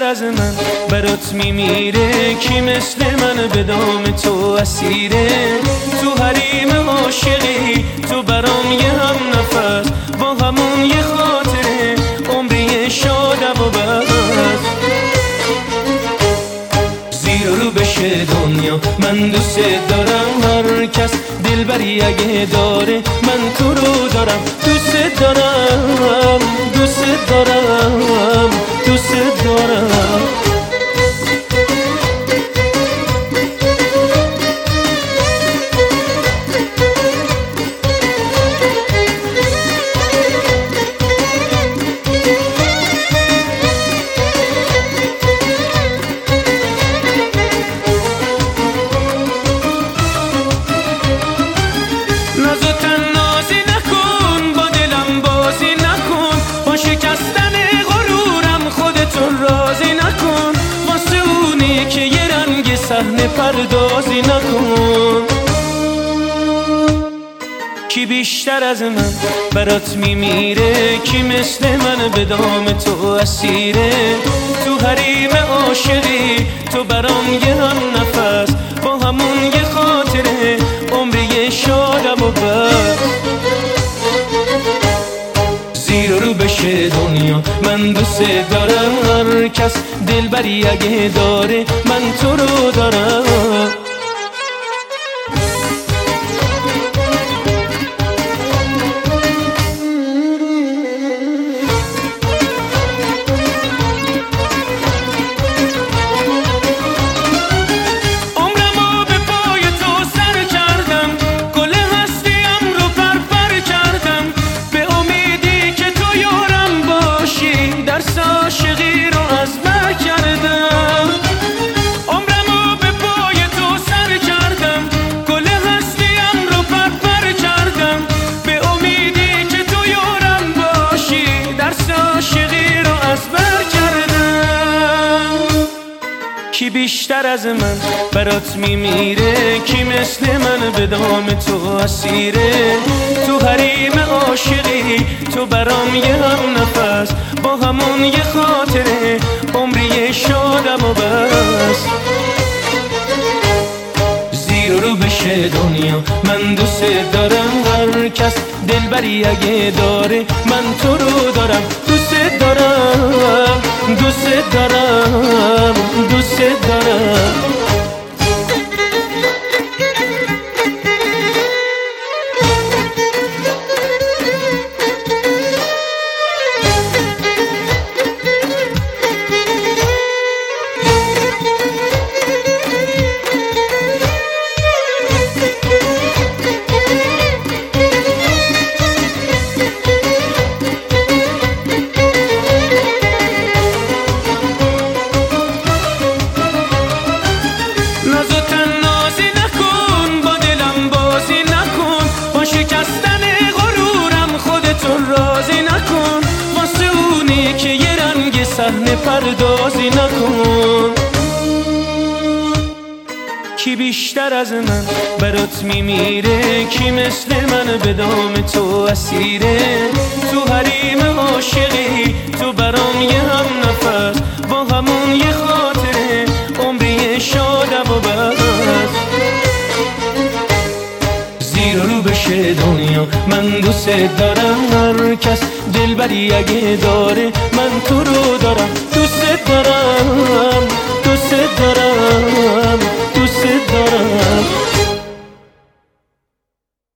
از من برات میمیره؟ کی مثل من به دام تو اسیره؟ تو حریم عاشقی تو برام یه هم نفس، با همون یه خاطره عمری شادم و بس. زیر رو بشه دنیا من دوست دارم، هر کس دلبری اگه داره من تو رو دارم. دوست دارم دوست دارم دوست دارم. صحنه پردازی نکن. کی بیشتر از من برات میمیره؟ کی مثل من به دام تو اسیره؟ تو حریم عاشقی تو برام یه هم نفس، با همون یه خاطره عمری شادم و بس. زیر رو بشه دنیا من دوست دارم، هر کس دلبری اگه داره من تو رو دارم. کی بیشتر از من برات میمیره؟ کی مثل من به دام تو اسیره؟ تو حریم عاشقی تو برام یه هم نفس، با همون یه خاطره عمری شادم و بس. زیر رو بشه دنیا من دوست دارم، هر کس دلبری اگه داره من تو رو دارم. دوست دارم دوست دارم دوست دارم. صحنه پردازی نکن. کی بیشتر از من برات میمیره؟ کی مثل من به دام تو اسیره؟ تو حریم عاشقی تو برام یه هم نفس، با همون یه خاطره عمری شادم و بس. زیر رو بشه دنیا من دوست دارم، هر کس دلبری اگه داره من تو رو دارم.